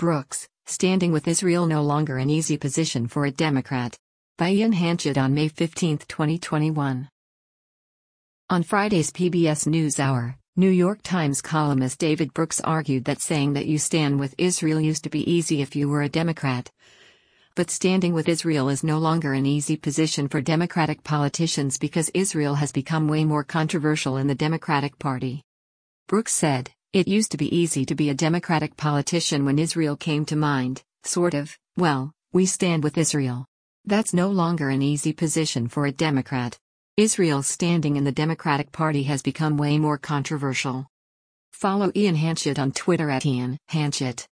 Brooks, Standing with Israel No Longer an Easy Position for a Democrat. By Ian Hanchett on May 15, 2021. On Friday's PBS NewsHour, New York Times columnist David Brooks argued that saying that you stand with Israel used to be easy if you were a Democrat. But standing with Israel is no longer an easy position for Democratic politicians because Israel has become way more controversial in the Democratic Party. Brooks said, "It used to be easy to be a Democratic politician when Israel came to mind, sort of, well, we stand with Israel. That's no longer an easy position for a Democrat. Israel's standing in the Democratic Party has become way more controversial." Follow Ian Hanchett on Twitter @IanHanchett.